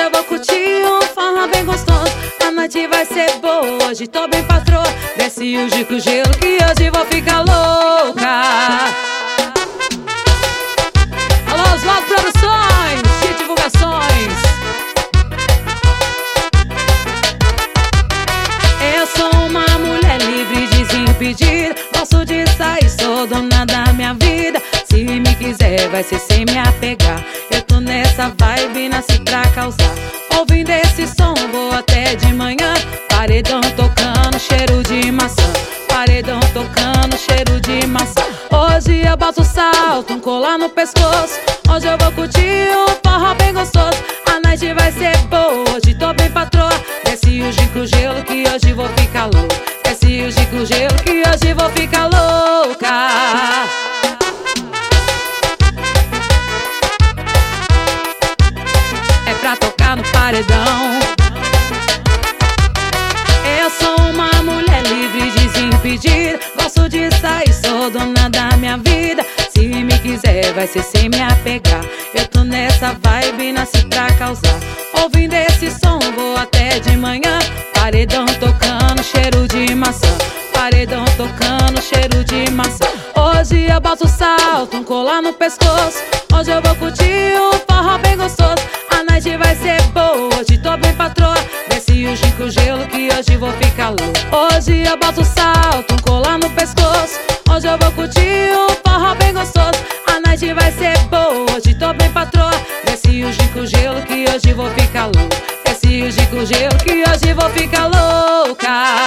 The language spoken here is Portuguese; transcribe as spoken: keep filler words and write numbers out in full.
eu vou curtir um forró bem gostoso. A noite vai ser boa, hoje tô bem patroa. Desce o Gico Gelo que hoje vou ficar louca. Alô, Oswaldo Produções e Divulgações. Eu sou uma mulher livre, desimpedida. Gosto de sair, sou dona da minha vida. Se me quiser vai ser sem me apegar. Eu tô nessa vibe, nasci pra causar. Ouvindo esse som vou até de manhã. Paredão tocando, cheiro de maçã. Paredão tocando, cheiro de maçã. Hoje eu boto salto, um colar no pescoço. Hoje eu vou curtir um forró bem gostoso. A noite vai ser boa, hoje tô bem patroa. Desce o Gico Gelo que hoje vou ficar louca. Desce o Gico Gelo que hoje vou ficar louca. É pra tocar no paredão. Eu sou uma mulher livre, desimpedida. Gosto de sair, sou dona da minha vida. Se me quiser vai ser sem me apegar. Eu tô nessa vibe, nasci pra causar. Ouvindo esse som vou até de manhã. Paredão tocando, cheiro de maçã. Paredão tocando, cheiro de maçã. Hoje eu boto salto, um colar no pescoço. Hoje eu vou curtir um forró bem gostoso. A noite vai ser boa, hoje tô bem patroa. Desce o Gico Gelo que hoje vou ficar louco. Hoje eu boto salto, um colar no pescoço. Hoje eu vou curtir um forró bem gostoso. A noite vai ser boa, hoje tô bem patroa. Desce o Gico Gelo que hoje vou ficar louco. Desce o Gico Gelo que hoje vou ficar louca.